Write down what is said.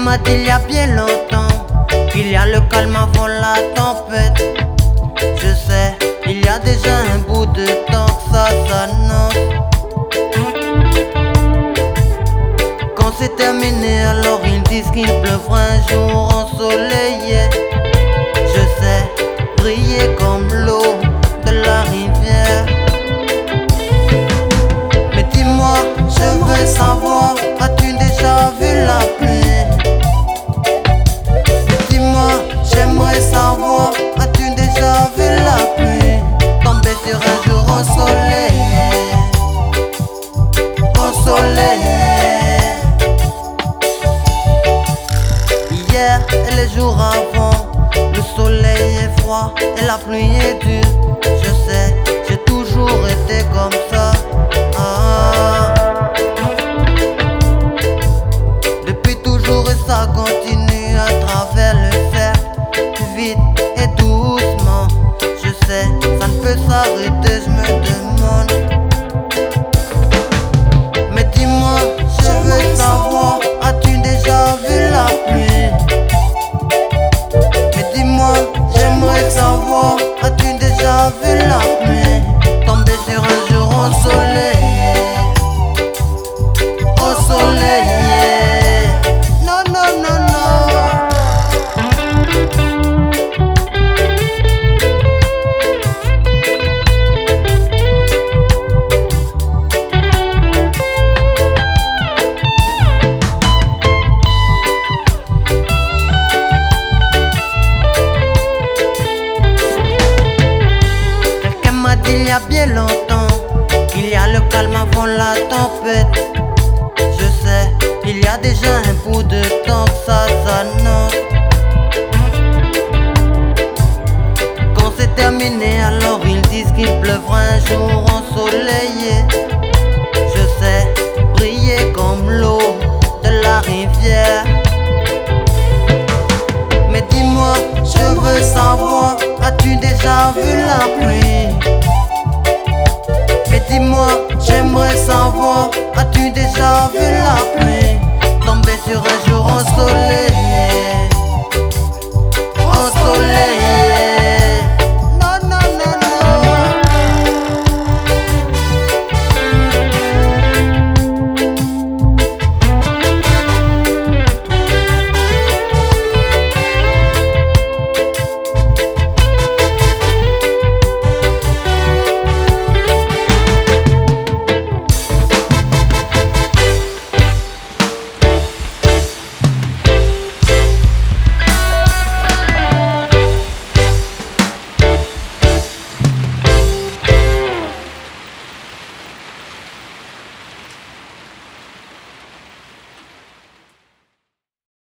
m'a dit il y a bien longtemps qu'il y a le calme avant la tempête. Je sais, il y a déjà un bout de temps que ça s'annonce. Quand c'est terminé, alors ils disent qu'il pleuvra un jour ensoleillé. Je sais, briller comme l'eau de la rivière. Mais dis-moi, j'aimerais savoir, as-tu déjà vu la pluie? Mais dis-moi, j'aimerais savoir, as-tu déjà vu la pluie tomber sur un jour ensoleillé? Ensoleillé. Hier et les jours avant, le soleil est froid et la pluie est dure. Je sais, j'ai toujours été comme ça. Depuis toujours et ça continue à travers le cercle, vite et doucement. Je sais, ça ne peut s'arrêter, je me demande. Mais dis-moi, je veux savoir, as-tu déjà vu la pluie? Mais dis-moi, j'aimerais savoir, as-tu déjà vu la pluie tomber sur un jour ensoleillé? Ensoleillé. Non, non, non, non. Quelqu'un m'a dit il y a bien longtemps qu'il y a le calme avant la tempête. Je sais, il y a déjà un bout de temps que ça s'annonce. Quand c'est terminé, alors ils disent qu'il pleuvra un jour ensoleillé. Je sais, briller comme l'eau de la rivière. Mais dis-moi, je veux savoir, as-tu déjà vu la pluie? Mais dis-moi, j'aimerais savoir, as-tu déjà vu la pluie